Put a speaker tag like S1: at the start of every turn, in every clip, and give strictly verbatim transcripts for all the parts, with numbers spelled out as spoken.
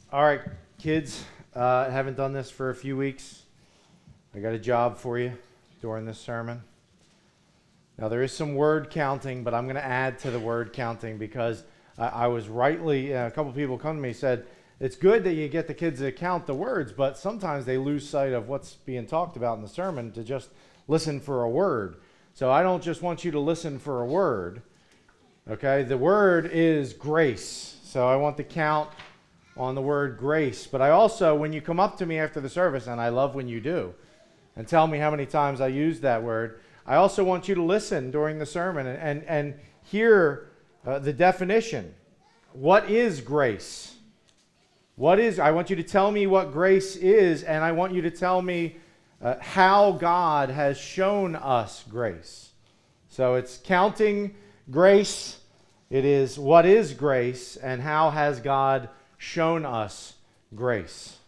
S1: All right, kids, uh, haven't done this for a few weeks. I got a job for you during this sermon. Now, there is some word counting, but I'm going to add to the word counting because I, I was rightly, uh, a couple people come to me and said, it's good that you get the kids to count the words, but sometimes they lose sight of what's being talked about in the sermon to just listen for a word. So I don't just want you to listen for a word, okay? The word is grace. So I want to count on the word grace. But I also, when you come up to me after the service, and I love when you do, and tell me how many times I used that word, I also want you to listen during the sermon and, and, and hear uh, the definition. What is grace? What is, I want you to tell me what grace is, and I want you to tell me uh, how God has shown us grace. So it's counting grace, it is what is grace, and how has God shown us grace.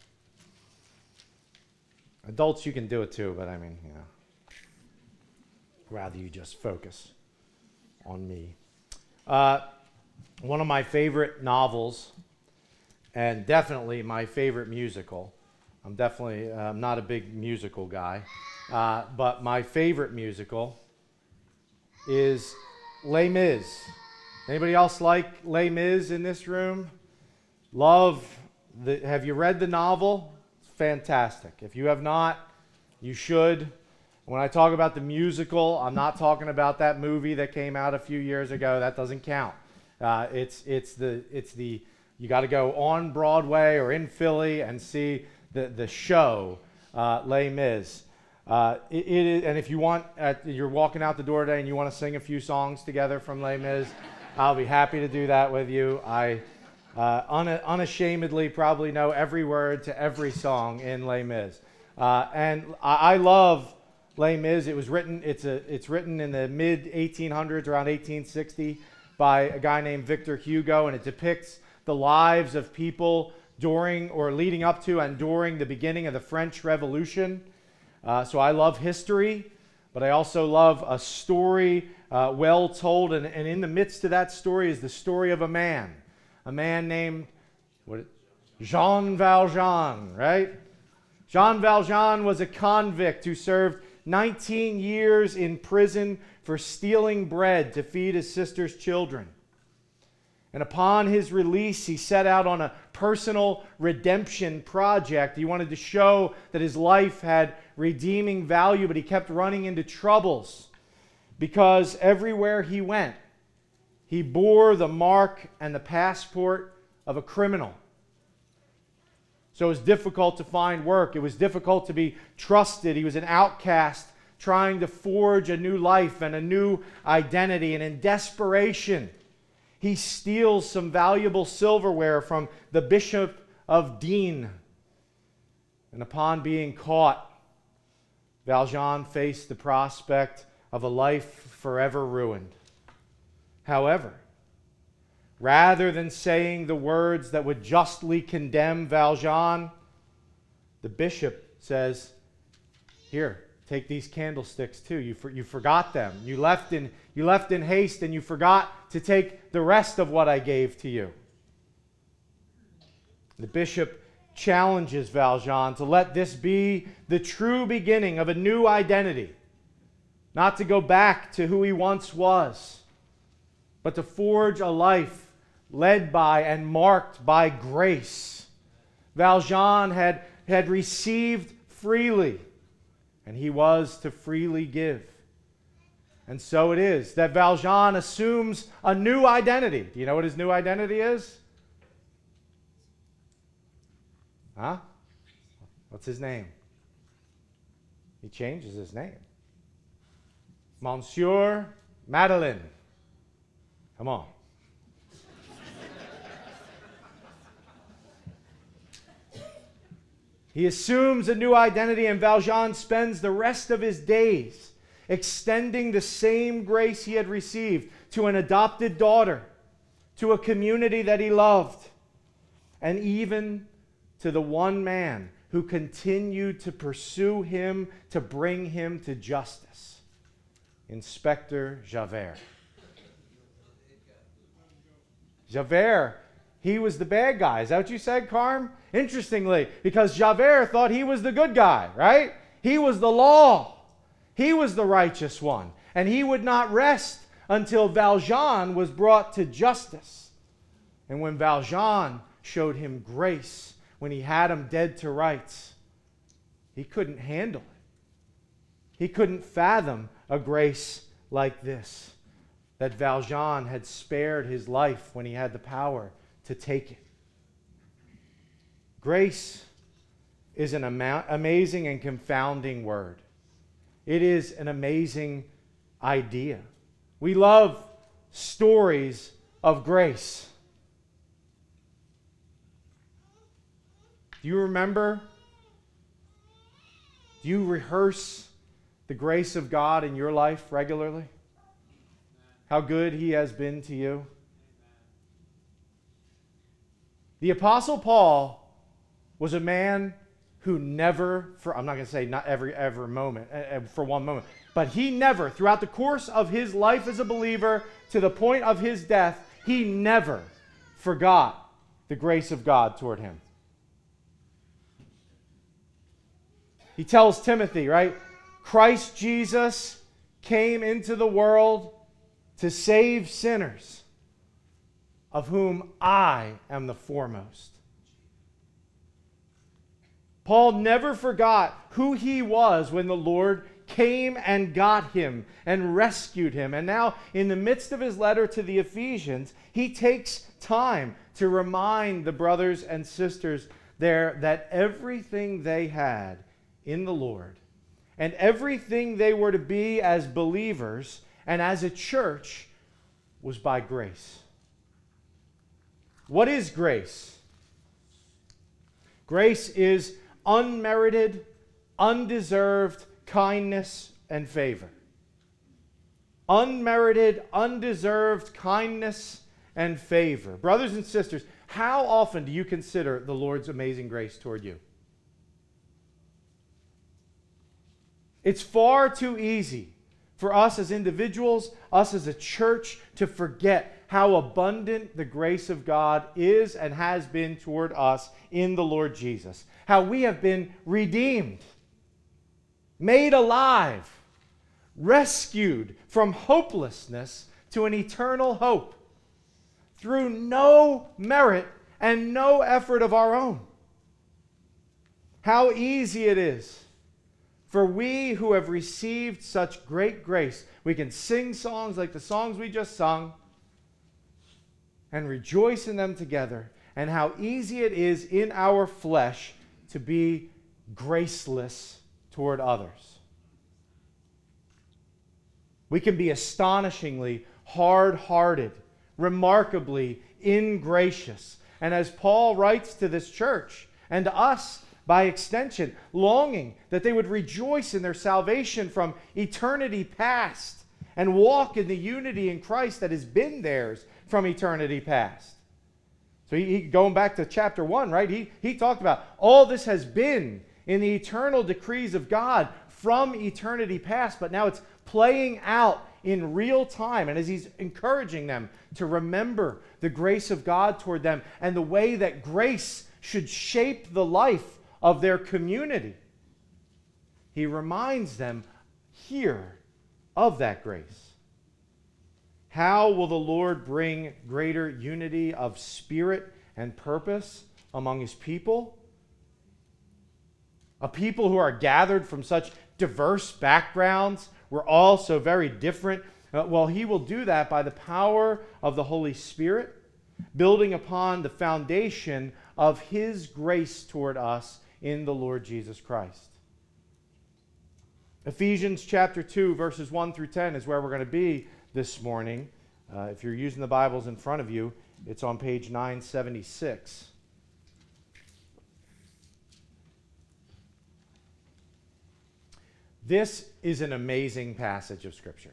S1: Adults, you can do it too, but I mean, you know, rather you just focus on me. Uh, one of my favorite novels, and definitely my favorite musical. I'm definitely uh, not a big musical guy, uh, but my favorite musical is Les Mis. Anybody else like Les Mis in this room? Love, the, have you read the novel? It's fantastic. If you have not, you should. When I talk about the musical, I'm not talking about that movie that came out a few years ago. That doesn't count. Uh, it's it's the it's the you got to go on Broadway or in Philly and see the the show uh, Les Mis. Uh, it, it is, and if you want, at, you're walking out the door today and you want to sing a few songs together from Les Mis, I'll be happy to do that with you. I. Uh, un- unashamedly probably know every word to every song in Les Mis. Uh, and I-, I love Les Mis. It was written, it's a, it's written in the mid eighteen hundreds, around eighteen sixty, by a guy named Victor Hugo, and it depicts the lives of people during or leading up to and during the beginning of the French Revolution. Uh, so I love history, but I also love a story uh, well told, and, and in the midst of that story is the story of a man. A man named what, Jean Valjean, right? Jean Valjean was a convict who served nineteen years in prison for stealing bread to feed his sister's children. And upon his release, he set out on a personal redemption project. He wanted to show that his life had redeeming value, but he kept running into troubles because everywhere he went, he bore the mark and the passport of a criminal. So it was difficult to find work. It was difficult to be trusted. He was an outcast trying to forge a new life and a new identity. And in desperation, he steals some valuable silverware from the Bishop of Digne. And upon being caught, Valjean faced the prospect of a life forever ruined. However, rather than saying the words that would justly condemn Valjean, the bishop says, here, take these candlesticks too. You, for, you forgot them. You left, in, you left in haste and you forgot to take the rest of what I gave to you. The bishop challenges Valjean to let this be the true beginning of a new identity, not to go back to who he once was, but to forge a life led by and marked by grace. Valjean had, had received freely, and he was to freely give. And so it is that Valjean assumes a new identity. Do you know what his new identity is? Huh? What's his name? He changes his name. Monsieur Madeleine. Come on. He assumes a new identity, and Valjean spends the rest of his days extending the same grace he had received to an adopted daughter, to a community that he loved, and even to the one man who continued to pursue him to bring him to justice, Inspector Javert. Javert he was the bad guy. Is that what you said, Carm? Interestingly, because Javert thought he was the good guy, right? He was the law. He was the righteous one. And he would not rest until Valjean was brought to justice. And when Valjean showed him grace, when he had him dead to rights, he couldn't handle it. He couldn't fathom a grace like this, that Valjean had spared his life when he had the power to take it. Grace is an ama- amazing and confounding word. It is an amazing idea. We love stories of grace. Do you remember? Do you rehearse the grace of God in your life regularly? How good He has been to you? The Apostle Paul was a man who never, for I'm not going to say not every ever moment, uh, for one moment, but he never, throughout the course of his life as a believer, to the point of his death, he never forgot the grace of God toward him. He tells Timothy, right? Christ Jesus came into the world to save sinners, of whom I am the foremost. Paul never forgot who he was when the Lord came and got him and rescued him. And now, in the midst of his letter to the Ephesians, he takes time to remind the brothers and sisters there that everything they had in the Lord and everything they were to be as believers and as a church was by grace. What is grace? Grace is unmerited, undeserved kindness and favor. Unmerited, undeserved kindness and favor. Brothers and sisters, how often do you consider the Lord's amazing grace toward you? It's far too easy for us as individuals, us as a church, to forget how abundant the grace of God is and has been toward us in the Lord Jesus. How we have been redeemed, made alive, rescued from hopelessness to an eternal hope through no merit and no effort of our own. How easy it is for we who have received such great grace. We can sing songs like the songs we just sung and rejoice in them together. And how easy it is in our flesh to be graceless toward others. We can be astonishingly hard-hearted, remarkably ingracious. And as Paul writes to this church and to us, by extension, longing that they would rejoice in their salvation from eternity past and walk in the unity in Christ that has been theirs from eternity past. So he, he going back to chapter one, right? He, he talked about all this has been in the eternal decrees of God from eternity past, but now it's playing out in real time. And as he's encouraging them to remember the grace of God toward them and the way that grace should shape the life of their community, he reminds them here of that grace. How will the Lord bring greater unity of spirit and purpose among his people? A people who are gathered from such diverse backgrounds, we're all so very different. Uh, well, he will do that by the power of the Holy Spirit, building upon the foundation of his grace toward us in the Lord Jesus Christ. Ephesians chapter two, verses one through ten is where we're going to be this morning. Uh, if you're using the Bibles in front of you, it's on page nine seventy-six. This is an amazing passage of Scripture.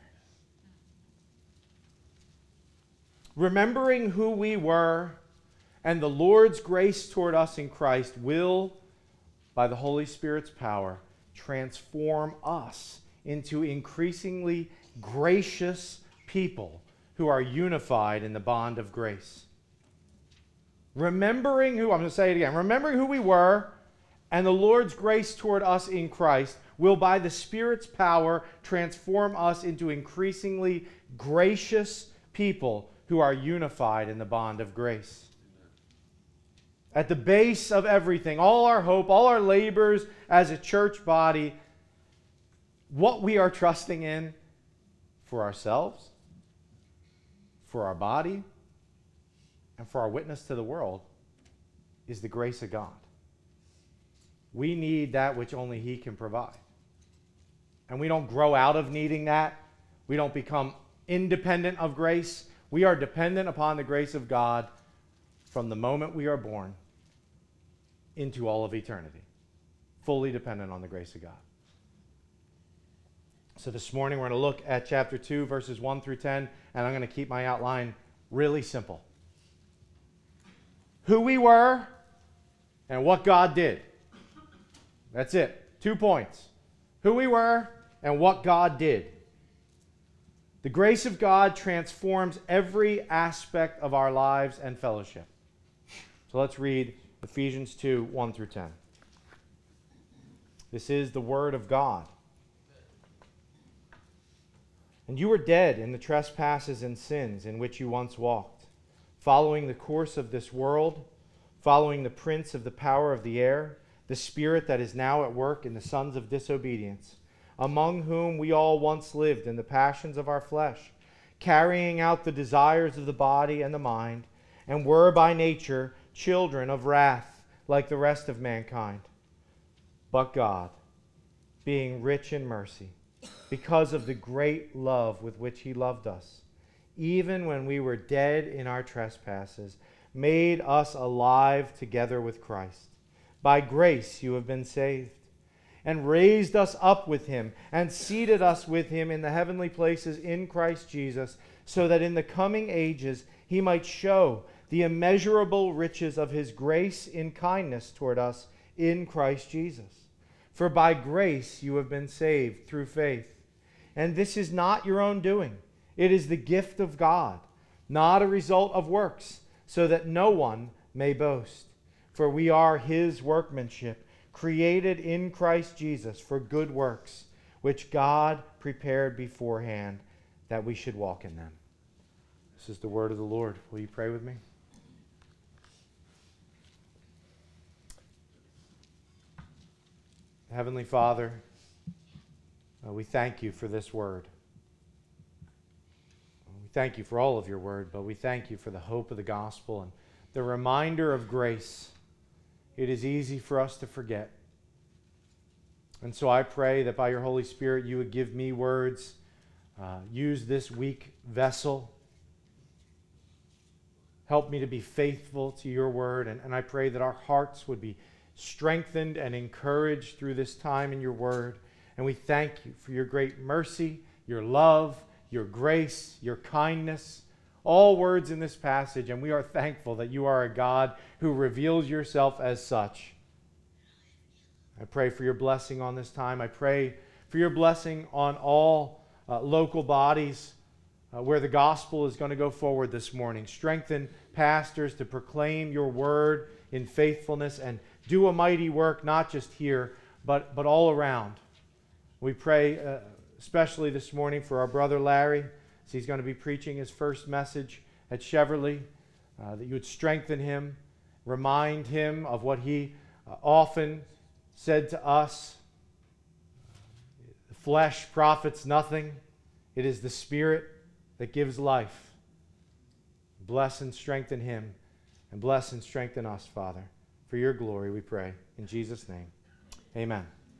S1: Remembering who we were and the Lord's grace toward us in Christ will, by the Holy Spirit's power, transform us into increasingly gracious people who are unified in the bond of grace. remembering who, I'm going to say it again, remembering who we were and the Lord's grace toward us in Christ will by the Spirit's power transform us into increasingly gracious people who are unified in the bond of grace. At the base of everything, all our hope, all our labors as a church body, what we are trusting in for ourselves, for our body, and for our witness to the world is the grace of God. We need that which only He can provide. And we don't grow out of needing that. We don't become independent of grace. We are dependent upon the grace of God from the moment we are born into all of eternity. Fully dependent on the grace of God. So this morning we're going to look at chapter two, verses one through ten, and I'm going to keep my outline really simple. Who we were and what God did. That's it. Two points. Who we were and what God did. The grace of God transforms every aspect of our lives and fellowship. So let's read Ephesians two, one through ten. This is the word of God. And you were dead in the trespasses and sins in which you once walked, following the course of this world, following the prince of the power of the air, the spirit that is now at work in the sons of disobedience, among whom we all once lived in the passions of our flesh, carrying out the desires of the body and the mind, and were by nature children of wrath, like the rest of mankind. But God, being rich in mercy, because of the great love with which He loved us, even when we were dead in our trespasses, made us alive together with Christ. By grace you have been saved, and raised us up with Him, and seated us with Him in the heavenly places in Christ Jesus, so that in the coming ages He might show the immeasurable riches of His grace in kindness toward us in Christ Jesus. For by grace you have been saved through faith. And this is not your own doing. It is the gift of God, not a result of works, so that no one may boast. For we are His workmanship, created in Christ Jesus for good works, which God prepared beforehand that we should walk in them. This is the word of the Lord. Will you pray with me? Heavenly Father, uh, we thank you for this word. We thank you for all of your word, but we thank you for the hope of the gospel and the reminder of grace. It is easy for us to forget. And so I pray that by your Holy Spirit you would give me words, uh, use this weak vessel. Help me to be faithful to your word, and, and I pray that our hearts would be strengthened and encouraged through this time in your word. And we thank you for your great mercy, your love, your grace, your kindness, all words in this passage. And we are thankful that you are a God who reveals yourself as such. I pray for your blessing on this time. I pray for your blessing on all uh, local bodies uh, where the gospel is going to go forward this morning. Strengthen pastors to proclaim your word in faithfulness and do a mighty work, not just here, but, but all around. We pray uh, especially this morning for our brother Larry, as he's going to be preaching his first message at Cheverly, uh, that you would strengthen him, remind him of what he uh, often said to us. The flesh profits nothing. It is the Spirit that gives life. Bless and strengthen him, and bless and strengthen us, Father. For your glory, we pray. In Jesus' name, amen.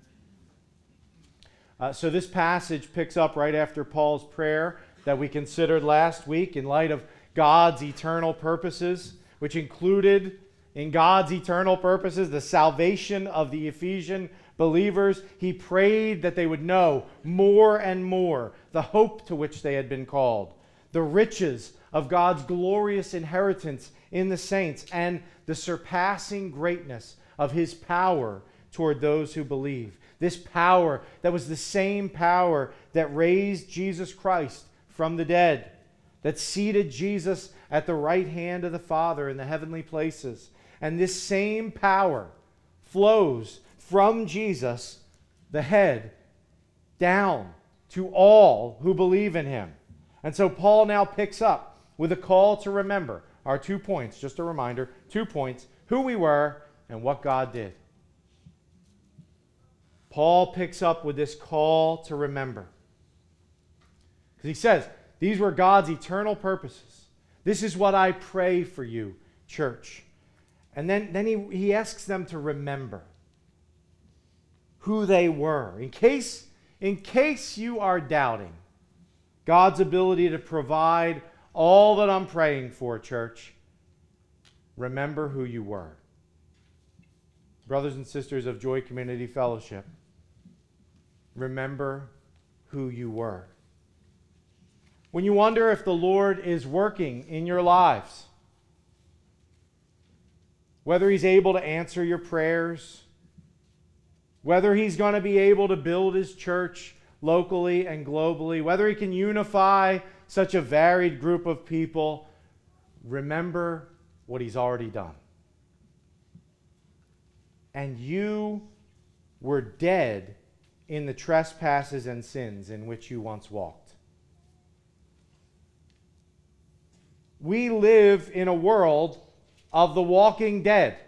S1: Uh, so this passage picks up right after Paul's prayer that we considered last week in light of God's eternal purposes, which included, in God's eternal purposes, the salvation of the Ephesian believers. He prayed that they would know more and more the hope to which they had been called, the riches of God's glorious inheritance in the saints, and the surpassing greatness of His power toward those who believe. This power that was the same power that raised Jesus Christ from the dead, that seated Jesus at the right hand of the Father in the heavenly places. And this same power flows from Jesus, the head, down to all who believe in him. And so Paul now picks up with a call to remember our two points, just a reminder, two points, who we were and what God did. Paul picks up with this call to remember. Because he says, these were God's eternal purposes. This is what I pray for you, church. And then, then he, he asks them to remember who they were. In case, in case you are doubting God's ability to provide all that I'm praying for, church, remember who you were. Brothers and sisters of Joy Community Fellowship, remember who you were. When you wonder if the Lord is working in your lives, whether he's able to answer your prayers, whether he's going to be able to build his church locally and globally, whether he can unify such a varied group of people, remember what he's already done. And you were dead in the trespasses and sins in which you once walked. We live in a world of the walking dead.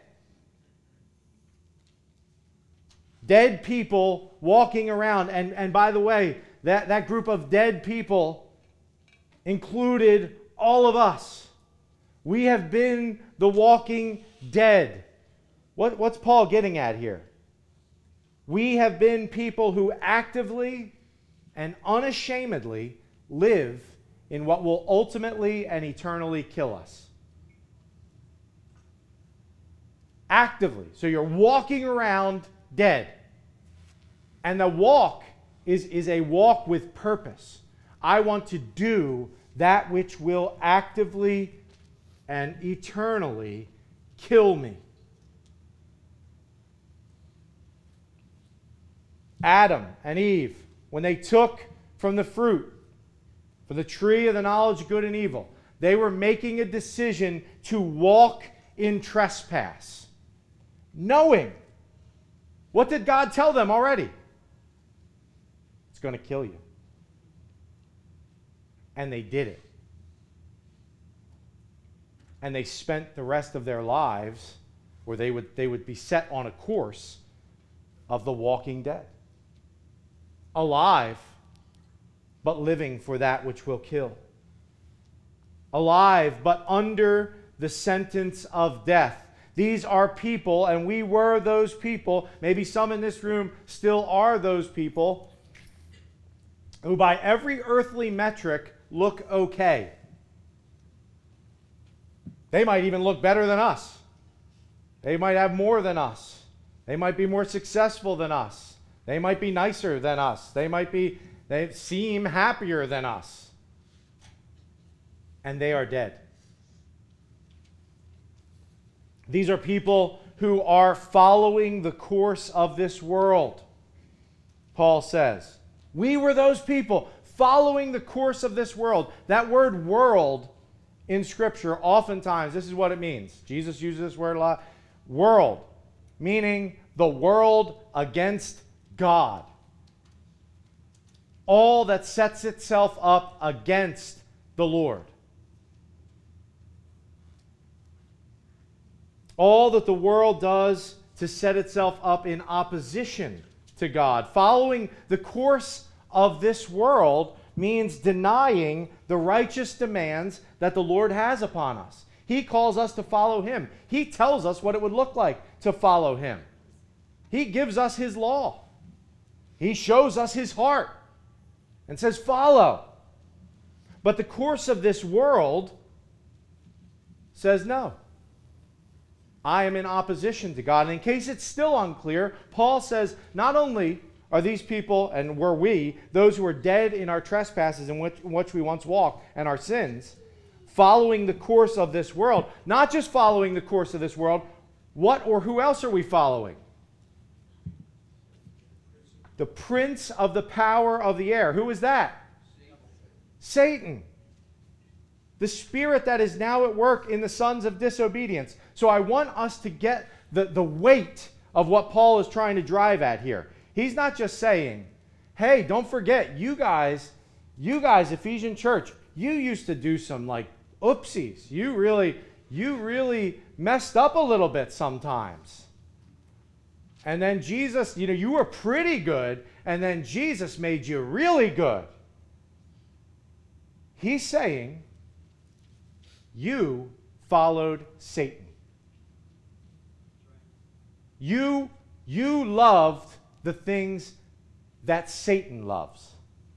S1: Dead people walking around. And, and by the way, that, that group of dead people included all of us. We have been the walking dead. What, what's Paul getting at here? We have been people who actively and unashamedly live in what will ultimately and eternally kill us. Actively. So you're walking around dead. And the walk is, is a walk with purpose. I want to do that which will actively and eternally kill me. Adam and Eve, when they took from the fruit, from the tree of the knowledge of good and evil, they were making a decision to walk in trespass. Knowing. What did God tell them already? It's going to kill you. And they did it. And they spent the rest of their lives where they would, they would be set on a course of the walking dead. Alive, but living for that which will kill. Alive, but under the sentence of death. These are people, and we were those people, maybe some in this room still are those people, who by every earthly metric look okay. They might even look better than us. They might have more than us. They might be more successful than us. They might be nicer than us. They might be, they seem happier than us. And they are dead. These are people who are following the course of this world. Paul says, we were those people following the course of this world. That word world in Scripture, oftentimes, this is what it means. Jesus uses this word a lot. World, meaning the world against God. All that sets itself up against the Lord. All that the world does to set itself up in opposition to God. Following the course of this world means denying the righteous demands that the Lord has upon us. He calls us to follow him. He tells us what it would look like to follow him. He gives us his law. He shows us his heart and says, follow. But the course of this world says no. I am in opposition to God. And in case it's still unclear, Paul says not only are these people, and were we, those who are dead in our trespasses in which, in which we once walked and our sins, following the course of this world, not just following the course of this world, what or who else are we following? The prince of the power of the air. Who is that? Satan. Satan. The spirit that is now at work in the sons of disobedience. So I want us to get the, the weight of what Paul is trying to drive at here. He's not just saying, hey, don't forget, you guys, you guys, Ephesian church, you used to do some like oopsies. You really, you really messed up a little bit sometimes. And then Jesus, you know, you were pretty good, and then Jesus made you really good. He's saying, you followed Satan. You, you loved the things that Satan loves.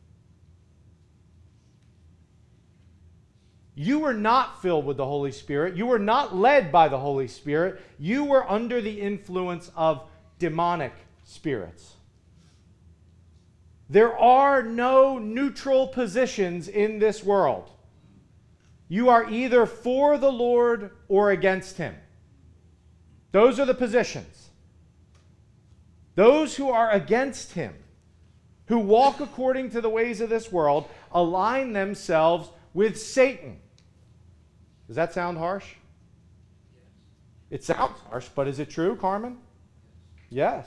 S1: You were not filled with the Holy Spirit. You were not led by the Holy Spirit. You were under the influence of demonic spirits. There are no neutral positions in this world. You are either for the Lord or against Him. Those are the positions. Those who are against Him, who walk according to the ways of this world, align themselves with Satan. Does that sound harsh? It sounds harsh, but is it true, Carmen? Yes.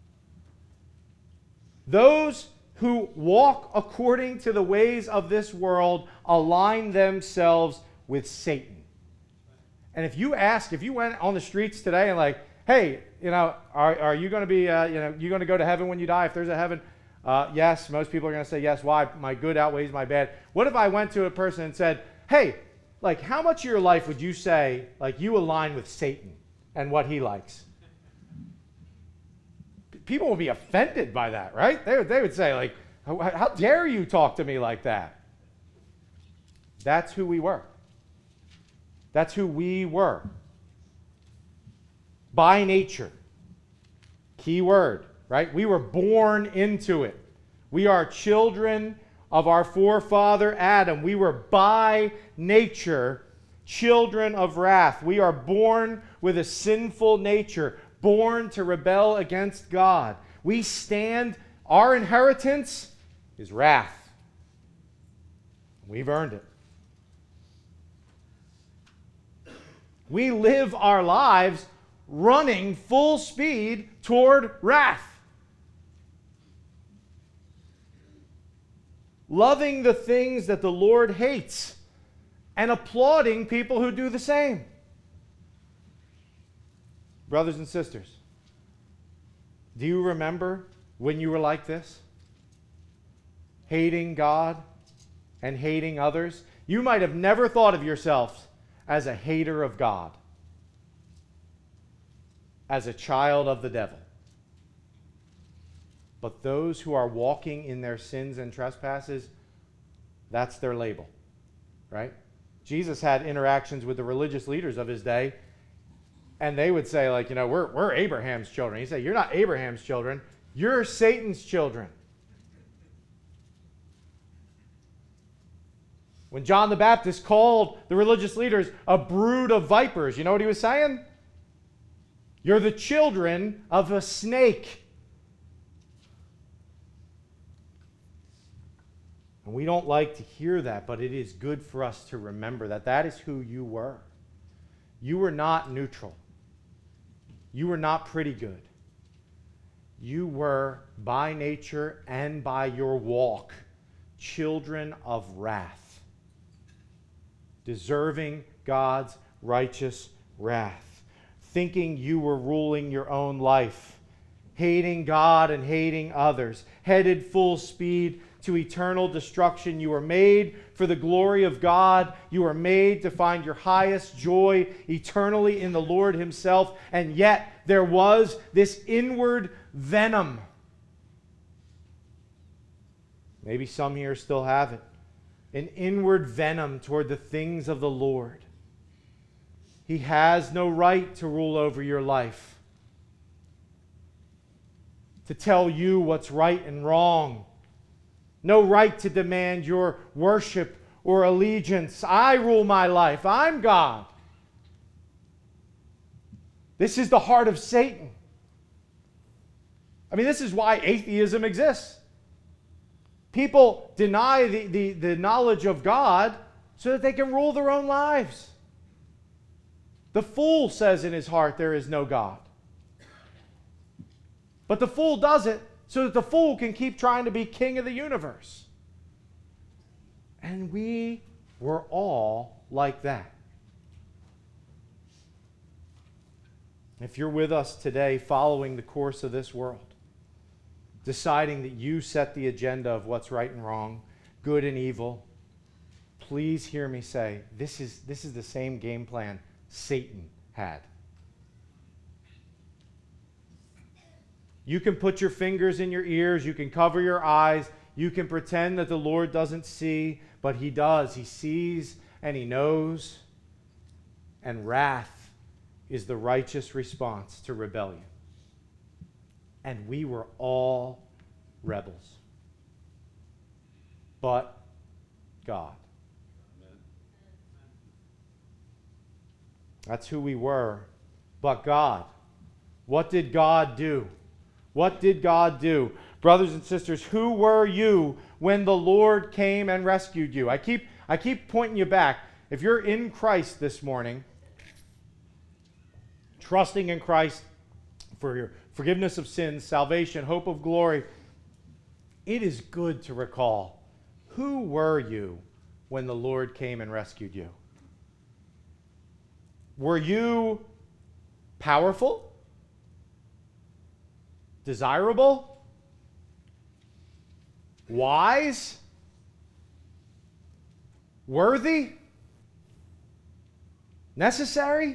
S1: Those who walk according to the ways of this world align themselves with Satan. And if you ask, if you went on the streets today and like, hey, you know, are, are you going to be, uh, you know, you going to go to heaven when you die? If there's a heaven, uh, yes. Most people are going to say yes. Why? My good outweighs my bad. What if I went to a person and said, hey, like, how much of your life would you say, like, you align with Satan and what he likes? People would be offended by that, right? They would, they would say, like, how, how dare you talk to me like that? That's who we were. That's who we were. By nature. Key word, right? We were born into it. We are children of our forefather Adam. We were by nature children of wrath. We are born with a sinful nature, born to rebel against God. We stand, our inheritance is wrath. We've earned it. We live our lives running full speed toward wrath. Loving the things that the Lord hates and applauding people who do the same. Brothers and sisters, do you remember when you were like this? Hating God and hating others? You might have never thought of yourself as a hater of God, as a child of the devil. But those who are walking in their sins and trespasses, that's their label, right? Jesus had interactions with the religious leaders of his day, and they would say, like, you know, we're, we're Abraham's children. He'd say, you're not Abraham's children. You're Satan's children. When John the Baptist called the religious leaders a brood of vipers, you know what he was saying? You're the children of a snake. And we don't like to hear that, but it is good for us to remember that that is who you were. You were not neutral. You were not pretty good. You were, by nature and by your walk, children of wrath, deserving God's righteous wrath, thinking you were ruling your own life, hating God and hating others, headed full speed to eternal destruction. You were made for the glory of God. You were made to find your highest joy eternally in the Lord Himself. And yet there was this inward venom. Maybe some here still have it. An inward venom toward the things of the Lord. He has no right to rule over your life, to tell you what's right and wrong. No right to demand your worship or allegiance. I rule my life. I'm God. This is the heart of Satan. I mean, this is why atheism exists. People deny the, the, the knowledge of God so that they can rule their own lives. The fool says in his heart, there is no God. But the fool does it so that the fool can keep trying to be king of the universe. And we were all like that. If you're with us today following the course of this world, deciding that you set the agenda of what's right and wrong, good and evil, please hear me say, this is, this is the same game plan Satan had. You can put your fingers in your ears, you can cover your eyes, you can pretend that the Lord doesn't see, but he does. He sees and he knows. And wrath is the righteous response to rebellion. And we were all rebels. But God. That's who we were. But God. What did God do? What did God do? Brothers and sisters, who were you when the Lord came and rescued you? I keep, I keep pointing you back. If you're in Christ this morning, trusting in Christ for your forgiveness of sins, salvation, hope of glory, it is good to recall, who were you when the Lord came and rescued you? Were you powerful? Desirable? Wise? Worthy? Necessary?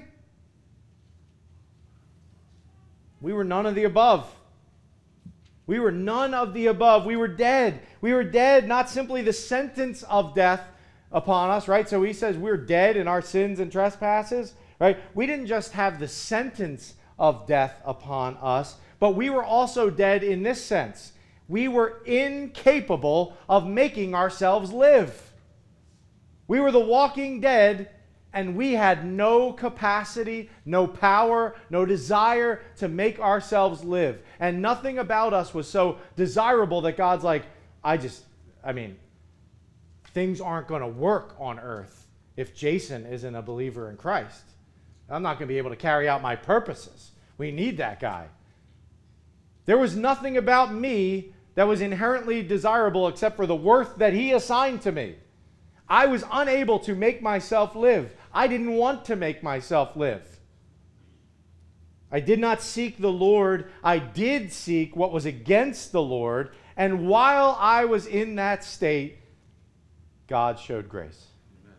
S1: We were none of the above. We were none of the above. We were dead. We were dead, not simply the sentence of death upon us, right? So he says we're dead in our sins and trespasses, right? We didn't just have the sentence of death upon us, but we were also dead in this sense. We were incapable of making ourselves live. We were the walking dead, and we had no capacity, no power, no desire to make ourselves live. And nothing about us was so desirable that God's like, I just, I mean, things aren't going to work on earth if Jason isn't a believer in Christ. I'm not going to be able to carry out my purposes. We need that guy. There was nothing about me that was inherently desirable except for the worth that he assigned to me. I was unable to make myself live. I didn't want to make myself live. I did not seek the Lord. I did seek what was against the Lord. And while I was in that state, God showed grace. Amen.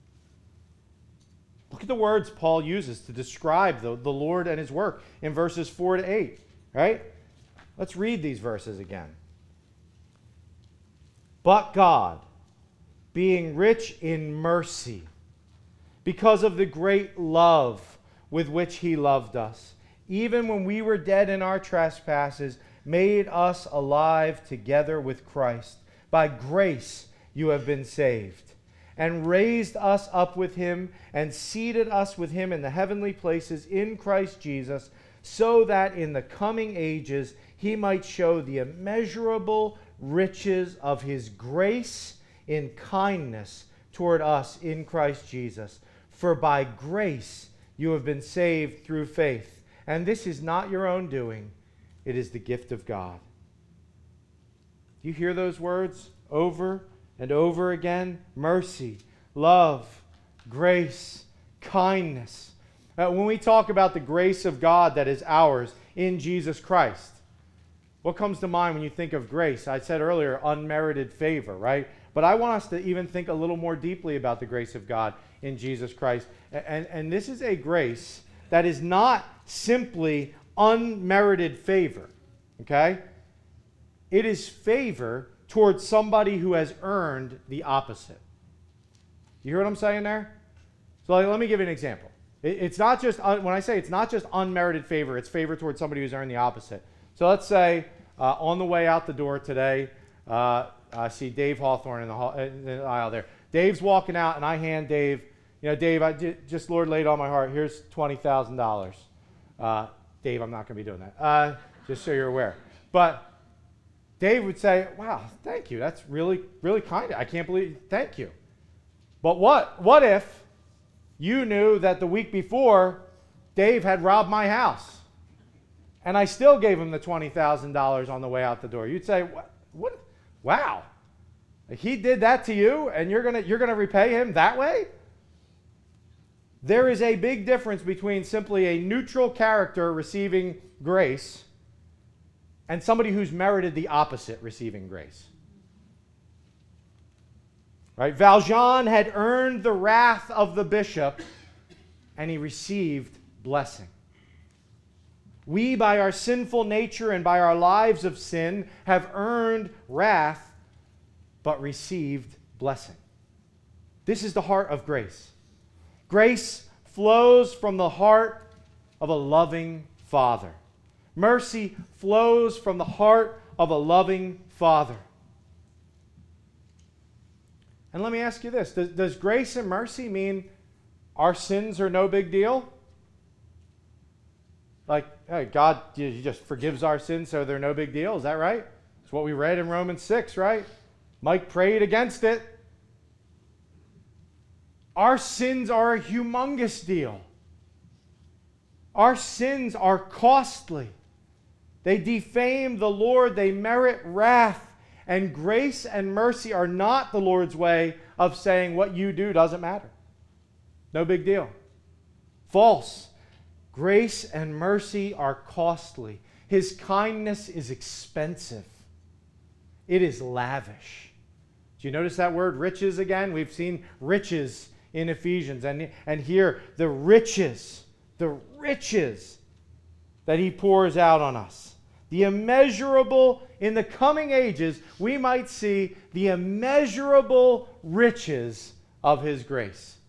S1: Look at the words Paul uses to describe the, the Lord and his work in verses four to eight. Right? Let's read these verses again. But God, being rich in mercy, because of the great love with which he loved us, even when we were dead in our trespasses, made us alive together with Christ. By grace you have been saved, and raised us up with him, and seated us with him in the heavenly places in Christ Jesus, so that in the coming ages he might show the immeasurable riches of his grace in kindness toward us in Christ Jesus. For by grace you have been saved through faith. And this is not your own doing. It is the gift of God. Do you hear those words over and over again? Mercy, love, grace, kindness. Uh, when we talk about the grace of God that is ours in Jesus Christ, what comes to mind when you think of grace? I said earlier, unmerited favor, right? But I want us to even think a little more deeply about the grace of God in Jesus Christ. And, and this is a grace that is not simply unmerited favor, okay? It is favor towards somebody who has earned the opposite. You hear what I'm saying there? So like, let me give you an example. It, it's not just, uh, when I say it's not just unmerited favor, it's favor towards somebody who's earned the opposite. So let's say uh, on the way out the door today, uh, I see Dave Hawthorne in the, hall, in the aisle there. Dave's walking out, and I hand Dave, you know, Dave, I j- just Lord laid on my heart, here's twenty thousand dollars. Uh, Dave, I'm not going to be doing that, uh, just so you're aware. But Dave would say, wow, thank you. That's really, really kind. I can't believe, thank you. But what, what if you knew that the week before Dave had robbed my house and I still gave him the twenty thousand dollars on the way out the door? You'd say, what? what? Wow. He did that to you and you're going you're going to repay him that way? There is a big difference between simply a neutral character receiving grace and somebody who's merited the opposite receiving grace. Right? Valjean had earned the wrath of the bishop and he received blessing. We, by our sinful nature and by our lives of sin, have earned wrath but received blessing. This is the heart of grace. Grace flows from the heart of a loving Father. Mercy flows from the heart of a loving Father. And let me ask you this. Does, does grace and mercy mean our sins are no big deal? Like, hey, God he just forgives our sins, so they're no big deal. Is that right? It's what we read in Romans six, right? Mike prayed against it. Our sins are a humongous deal. Our sins are costly. They defame the Lord. They merit wrath. And grace and mercy are not the Lord's way of saying what you do doesn't matter. No big deal. False. Grace and mercy are costly. His kindness is expensive. It is lavish. Do you notice that word riches again? We've seen riches in Ephesians. And, and here, the riches, the riches that he pours out on us. The immeasurable, in the coming ages, we might see the immeasurable riches of his grace.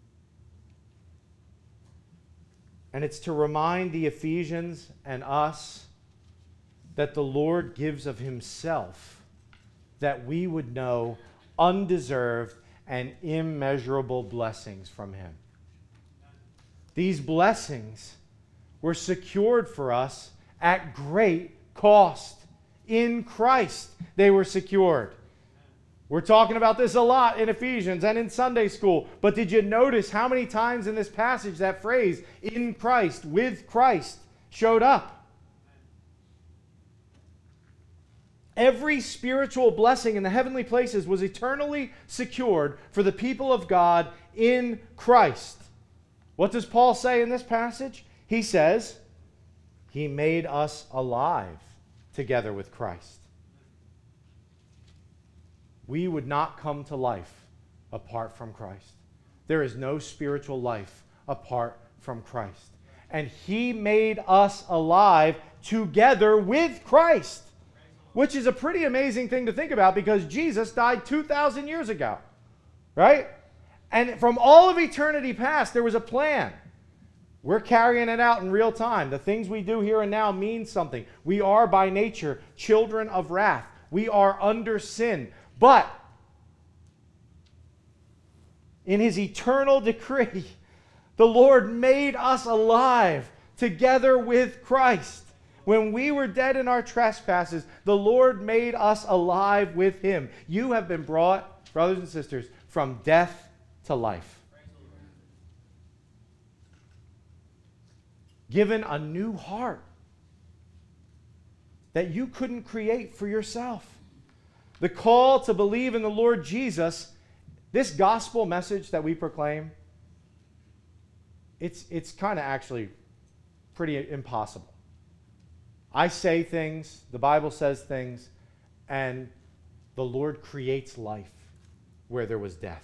S1: And it's to remind the Ephesians and us that the Lord gives of himself that we would know undeserved and immeasurable blessings from him. These blessings were secured for us at great cost. In Christ, they were secured. We're talking about this a lot in Ephesians and in Sunday school. But did you notice how many times in this passage that phrase, in Christ, with Christ, showed up? Every spiritual blessing in the heavenly places was eternally secured for the people of God in Christ. What does Paul say in this passage? He says, he made us alive together with Christ. We would not come to life apart from Christ. There is no spiritual life apart from Christ. And he made us alive together with Christ, which is a pretty amazing thing to think about because Jesus died two thousand years ago, right? And from all of eternity past, there was a plan. We're carrying it out in real time. The things we do here and now mean something. We are by nature children of wrath. We are under sin. But in his eternal decree, the Lord made us alive together with Christ. When we were dead in our trespasses, the Lord made us alive with him. You have been brought, brothers and sisters, from death to life. Given a new heart that you couldn't create for yourself. The call to believe in the Lord Jesus, this gospel message that we proclaim, it's, it's kind of actually pretty impossible. I say things, the Bible says things, and the Lord creates life where there was death.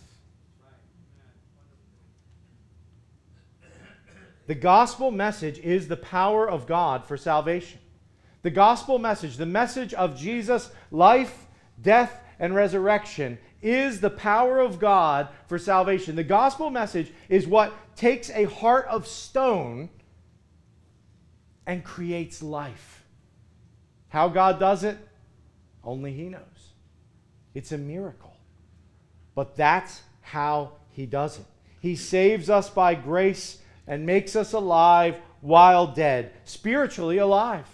S1: The gospel message is the power of God for salvation. The gospel message, the message of Jesus' life, death, and resurrection is the power of God for salvation. The gospel message is what takes a heart of stone and creates life. How God does it, only he knows. It's a miracle. But that's how he does it. He saves us by grace and makes us alive while dead, spiritually alive.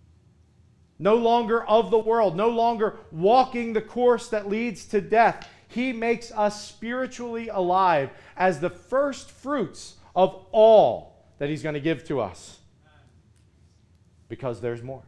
S1: No longer of the world, no longer walking the course that leads to death. He makes us spiritually alive as the first fruits of all that he's going to give to us. Because there's more.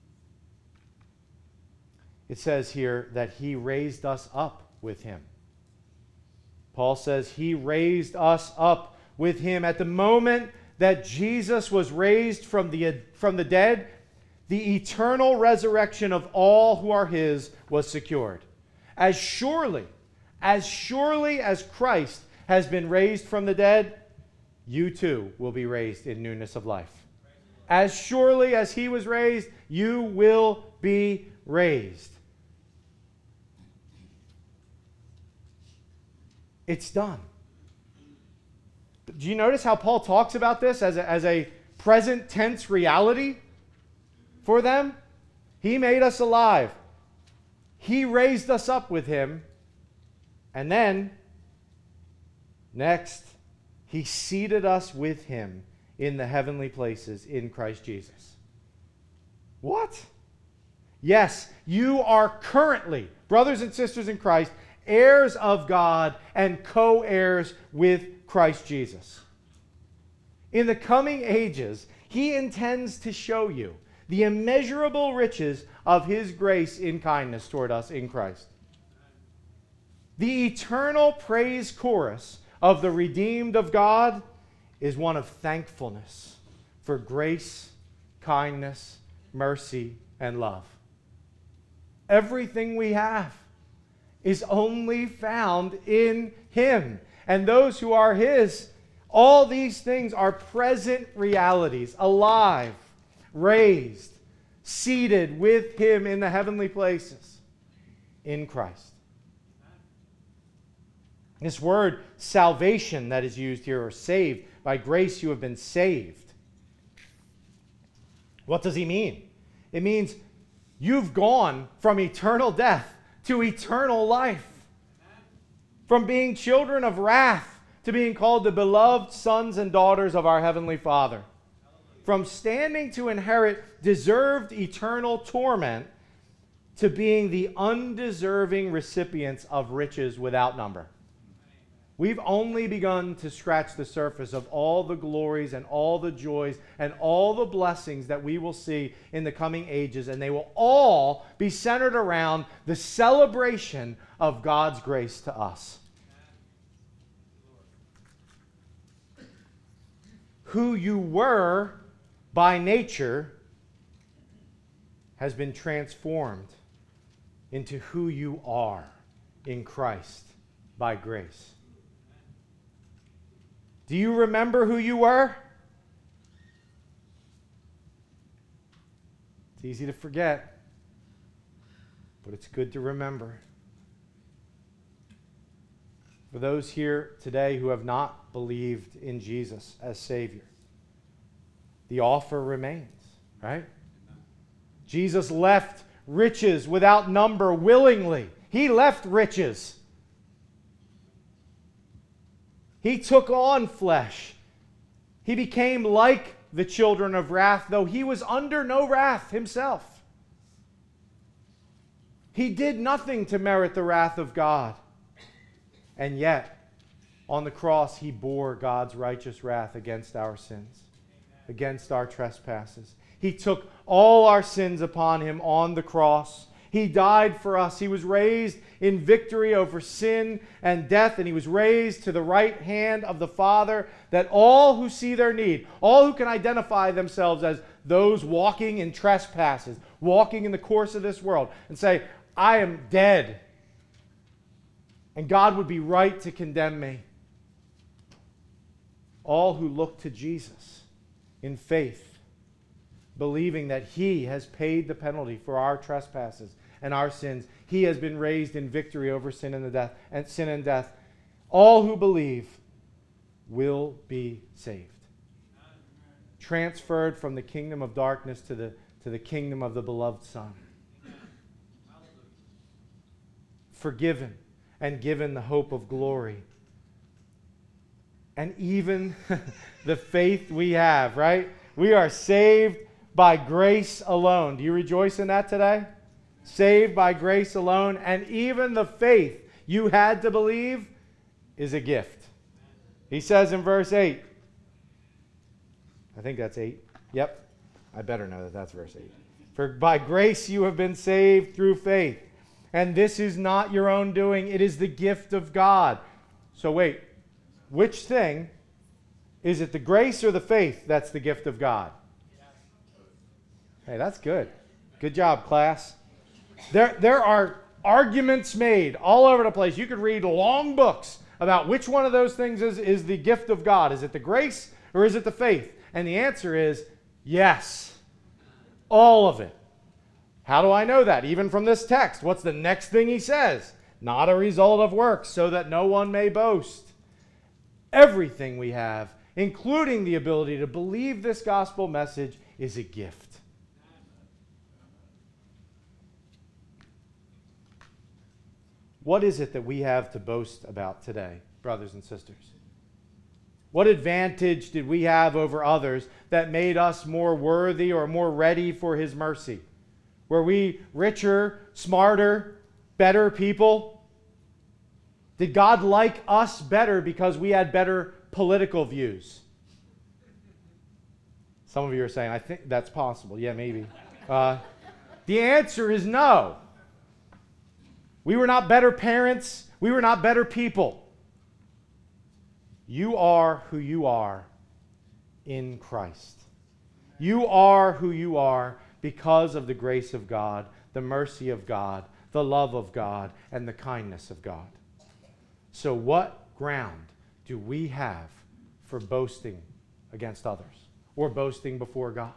S1: It says here that he raised us up with him. Paul says he raised us up with him. At the moment that Jesus was raised from the, from the dead, the eternal resurrection of all who are his was secured. As surely, as surely as Christ has been raised from the dead, you too will be raised in newness of life. As surely as he was raised, you will be raised. It's done. Do you notice how Paul talks about this as a, as a present tense reality for them? He made us alive. He raised us up with him. And then, next, he seated us with him in the heavenly places in Christ Jesus. What? Yes, you are currently, brothers and sisters in Christ, heirs of God and co-heirs with Christ Jesus. In the coming ages, he intends to show you the immeasurable riches of his grace in kindness toward us in Christ. The eternal praise chorus of the redeemed of God is one of thankfulness for grace, kindness, mercy, and love. Everything we have is only found in him. And those who are his, all these things are present realities, alive, raised, seated with him in the heavenly places in Christ. This word salvation that is used here, or saved, by grace you have been saved. What does he mean? It means you've gone from eternal death to eternal life. From being children of wrath to being called the beloved sons and daughters of our Heavenly Father. From standing to inherit deserved eternal torment to being the undeserving recipients of riches without number. We've only begun to scratch the surface of all the glories and all the joys and all the blessings that we will see in the coming ages, and they will all be centered around the celebration of God's grace to us. Who you were by nature has been transformed into who you are in Christ by grace. Do you remember who you were? It's easy to forget, but it's good to remember. For those here today who have not believed in Jesus as Savior, the offer remains, right? Jesus left riches without number willingly. He left riches. He took on flesh. He became like the children of wrath, though he was under no wrath himself. He did nothing to merit the wrath of God. And yet, on the cross, he bore God's righteous wrath against our sins, against our trespasses. He took all our sins upon him on the cross. He died for us. He was raised in victory over sin and death, and he was raised to the right hand of the Father, that all who see their need, all who can identify themselves as those walking in trespasses, walking in the course of this world, and say, I am dead, and God would be right to condemn me. All who look to Jesus in faith, believing that he has paid the penalty for our trespasses and our sins. He has been raised in victory over sin and the death and sin and death. All who believe will be saved. Transferred from the kingdom of darkness to the, to the kingdom of the beloved Son. Forgiven and given the hope of glory. And even the faith we have, right? We are saved by grace alone. Do you rejoice in that today? Saved by grace alone, and even the faith you had to believe is a gift. He says in verse eight, I think that's eight. Yep. I better know that that's verse eight. For by grace you have been saved through faith. And this is not your own doing. It is the gift of God. So wait, which thing? Is it the grace or the faith that's the gift of God? Hey, that's good. Good job, class. There, there are arguments made all over the place. You could read long books about which one of those things is, is the gift of God. Is it the grace or is it the faith? And the answer is yes. All of it. How do I know that? Even from this text. What's the next thing he says? Not a result of works, so that no one may boast. Everything we have, including the ability to believe this gospel message, is a gift. What is it that we have to boast about today, brothers and sisters? What advantage did we have over others that made us more worthy or more ready for his mercy? Were we richer, smarter, better people? Did God like us better because we had better political views? Some of you are saying, I think that's possible. Yeah, maybe. Uh, the answer is no. We were not better parents. We were not better people. You are who you are in Christ. You are who you are because of the grace of God, the mercy of God, the love of God, and the kindness of God. So what ground do we have for boasting against others or boasting before God?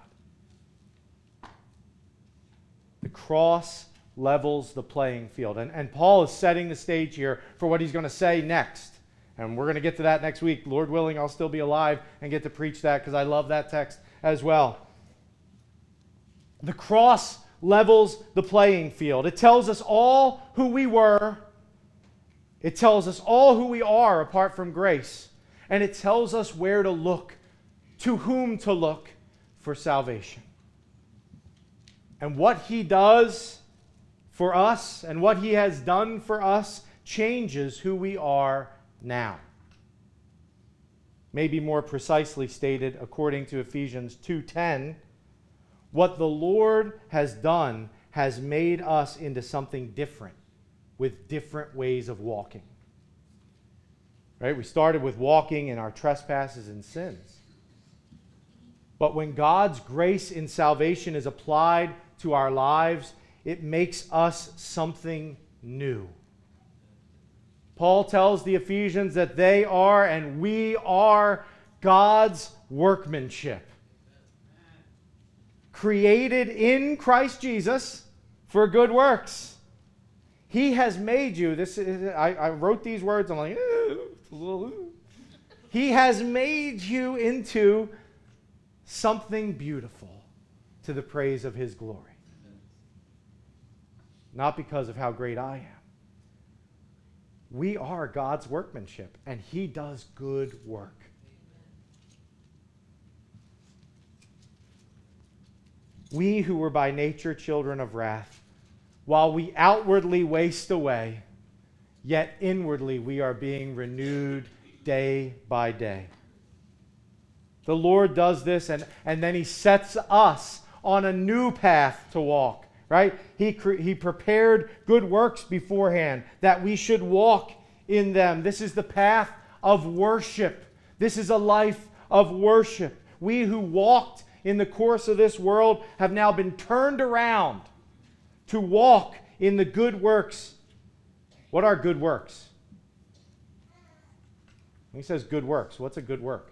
S1: The cross levels the playing field. And, and Paul is setting the stage here for what he's going to say next. And we're going to get to that next week. Lord willing, I'll still be alive and get to preach that because I love that text as well. The cross levels the playing field. It tells us all who we were. It tells us all who we are apart from grace. And it tells us where to look, to whom to look for salvation. And what he does for us and what he has done for us changes who we are now. Maybe more precisely stated, according to Ephesians two ten, what the Lord has done has made us into something different with different ways of walking. Right? We started with walking in our trespasses and sins. But when God's grace in salvation is applied to our lives, it makes us something new. Paul tells the Ephesians that they are and we are God's workmanship. Created in Christ Jesus for good works. He has made you, this is, I, I wrote these words, I'm like, eh, he has made you into something beautiful to the praise of his glory. Not because of how great I am. We are God's workmanship, and he does good work. We who were by nature children of wrath, while we outwardly waste away, yet inwardly we are being renewed day by day. The Lord does this, and, and then he sets us on a new path to walk. Right? He, he prepared good works beforehand that we should walk in them. This is the path of worship. This is a life of worship. We who walked in the course of this world have now been turned around to walk in the good works. What are good works? When he says good works, what's a good work?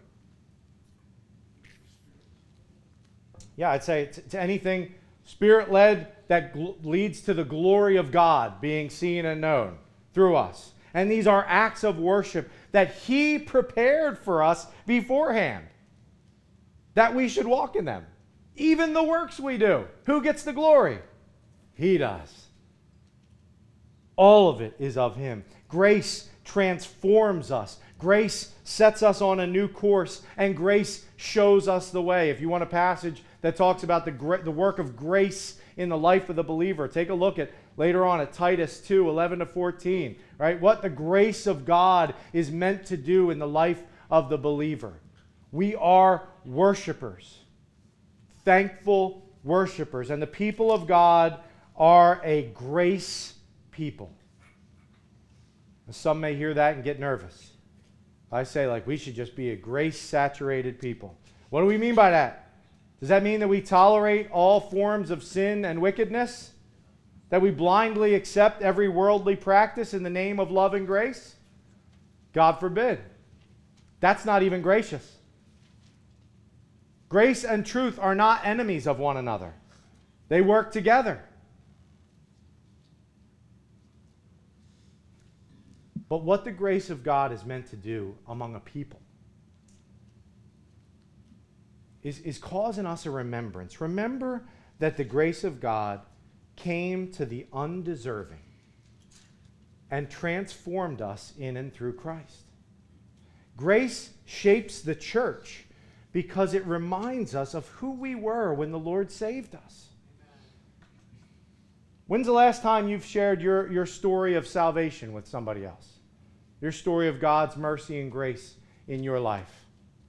S1: Yeah, I'd say to, to anything Spirit-led that gl- leads to the glory of God being seen and known through us. And these are acts of worship that he prepared for us beforehand, that we should walk in them. Even the works we do. Who gets the glory? He does. All of it is of him. Grace transforms us. Grace sets us on a new course, and grace shows us the way. If you want a passage that talks about the, gra- the work of grace in the life of the believer, take a look at later on at Titus two, eleven to fourteen, right? What the grace of God is meant to do in the life of the believer. We are worshipers, thankful worshipers, and the people of God are a grace people. Some may hear that and get nervous. I say, like, we should just be a grace-saturated people. What do we mean by that? Does that mean that we tolerate all forms of sin and wickedness? That we blindly accept every worldly practice in the name of love and grace? God forbid. That's not even gracious. Grace and truth are not enemies of one another. They work together. But what the grace of God is meant to do among a people is, is causing us a remembrance. Remember that the grace of God came to the undeserving and transformed us in and through Christ. Grace shapes the church because it reminds us of who we were when the Lord saved us. When's the last time you've shared your, your story of salvation with somebody else? Your story of God's mercy and grace in your life.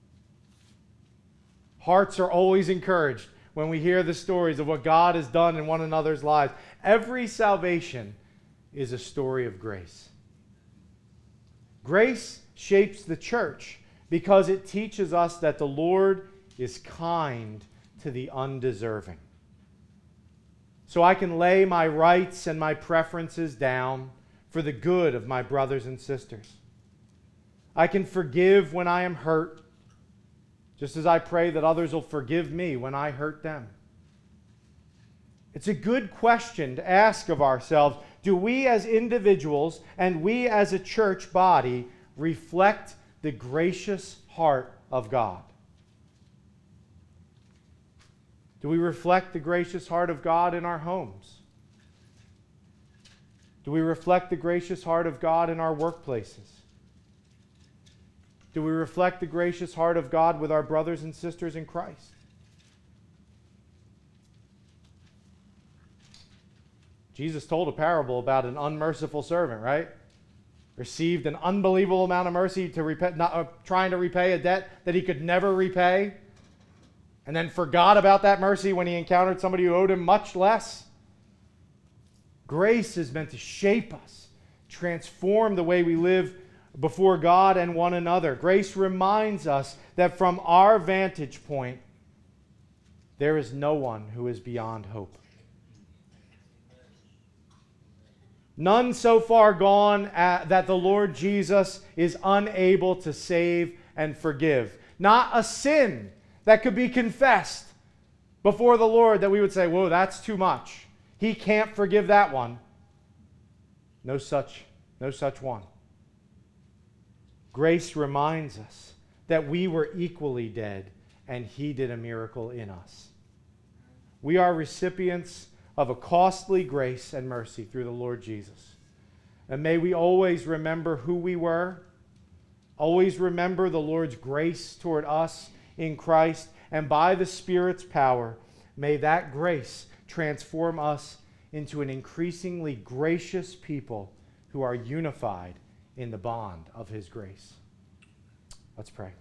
S1: Hearts are always encouraged when we hear the stories of what God has done in one another's lives. Every salvation is a story of grace. Grace shapes the church because it teaches us that the Lord is kind to the undeserving. So I can lay my rights and my preferences down for the good of my brothers and sisters. I can forgive when I am hurt, just as I pray that others will forgive me when I hurt them. It's a good question to ask of ourselves, do we as individuals and we as a church body reflect the gracious heart of God? Do we reflect the gracious heart of God in our homes? Do we reflect the gracious heart of God in our workplaces? Do we reflect the gracious heart of God with our brothers and sisters in Christ? Jesus told a parable about an unmerciful servant, right? Received an unbelievable amount of mercy to repay, not, uh, trying to repay a debt that he could never repay, and then forgot about that mercy when he encountered somebody who owed him much less. Grace is meant to shape us, transform the way we live before God and one another. Grace reminds us that from our vantage point, there is no one who is beyond hope. None so far gone at, that the Lord Jesus is unable to save and forgive. Not a sin that could be confessed before the Lord that we would say, whoa, that's too much. He can't forgive that one. No such, no such one. Grace reminds us that we were equally dead and he did a miracle in us. We are recipients of a costly grace and mercy through the Lord Jesus. And may we always remember who we were, always remember the Lord's grace toward us in Christ, and by the Spirit's power, may that grace transform us into an increasingly gracious people who are unified in the bond of his grace. Let's pray.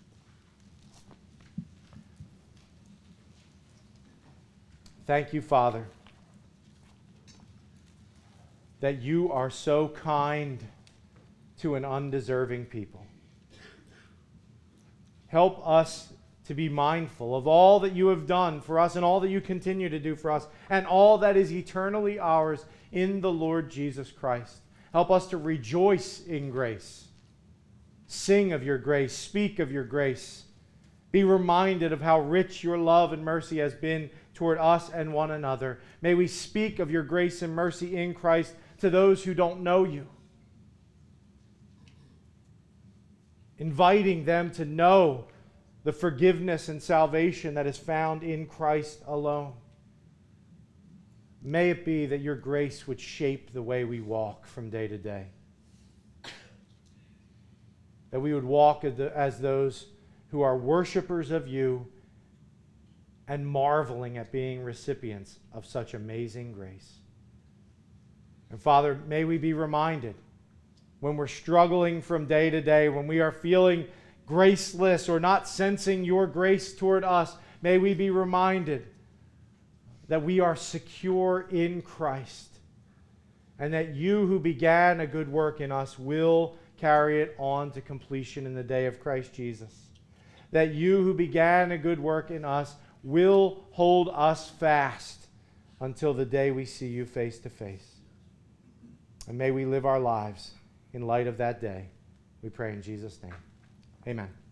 S1: Thank you, Father, that you are so kind to an undeserving people. Help us to be mindful of all that you have done for us and all that you continue to do for us and all that is eternally ours in the Lord Jesus Christ. Help us to rejoice in grace. Sing of your grace. Speak of your grace. Be reminded of how rich your love and mercy has been toward us and one another. May we speak of your grace and mercy in Christ to those who don't know you, inviting them to know the forgiveness and salvation that is found in Christ alone. May it be that your grace would shape the way we walk from day to day. that we would walk as the- as those who are worshipers of you and marveling at being recipients of such amazing grace. And Father, may we be reminded when we're struggling from day to day, when we are feeling graceless or not sensing your grace toward us, may we be reminded that we are secure in Christ and that you who began a good work in us will carry it on to completion in the day of Christ Jesus. That you who began a good work in us will hold us fast until the day we see you face to face. And may we live our lives in light of that day. We pray in Jesus' name. Amen.